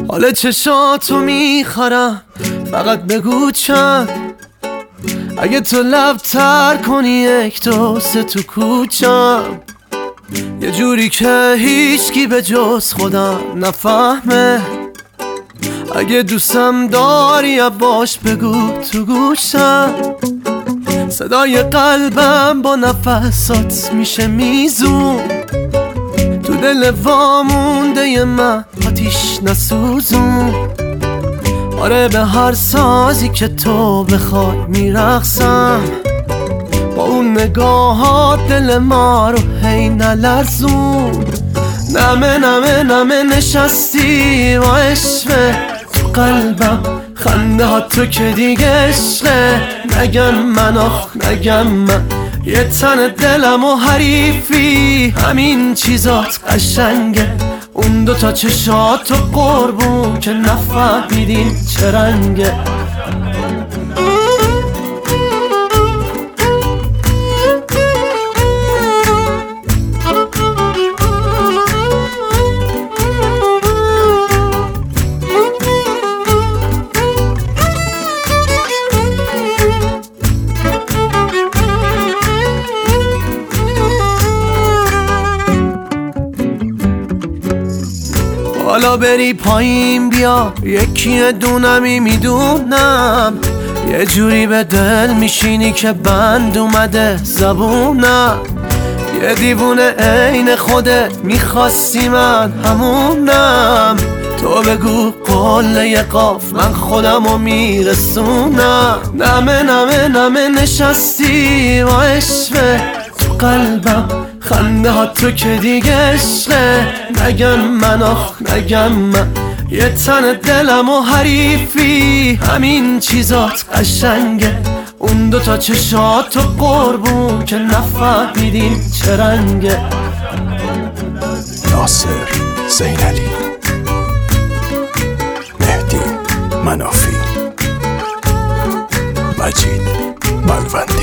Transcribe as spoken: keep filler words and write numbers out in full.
حال چشاتو میخرم، فقط بگو چند. اگه تو لب تر کنی یک دو سه تو کوچم، یه جوری که هیچکی به جز خودم نفهمه. اگه دوستم داری باش بگو تو گوشم، صدای قلبم با نفسات میشه میزون. تو دل وامونده من آتیش نسوزون. آره به هر سازی که تو بخوای میرقصم، با اون نگاهات دل ما رو هی نلرزون. نمه نمه نمه نشستی با عشقه تو قلبم، خنده ها تو که دیگه عشقه. نگم من آخ نگم من، یه تن دلم و حریفی، همین چیزات قشنگه. اون دوتا چشات و قربون که نفهمیدیم چه رنگه. حالا بری پایین بیا، یکی دونمی میدونم. یه جوری به دل میشینی که بند اومده زبونم. یه دیوونه عین خودت میخواستی من همونم. تو بگو قله قاف من خودمو میرسونم. نمه نمه نمه نشستی با عشقه تو قلبم، خنده ها تو که دیگه عشقه. نگم من آخ نگم من، یه تن دلم و حریفی، همین چیزات قشنگه. اون دوتا چشات و قربون که نفهمیدیم چه رنگه. ناصر زینالی، مهدی منافی، مجید ملوند.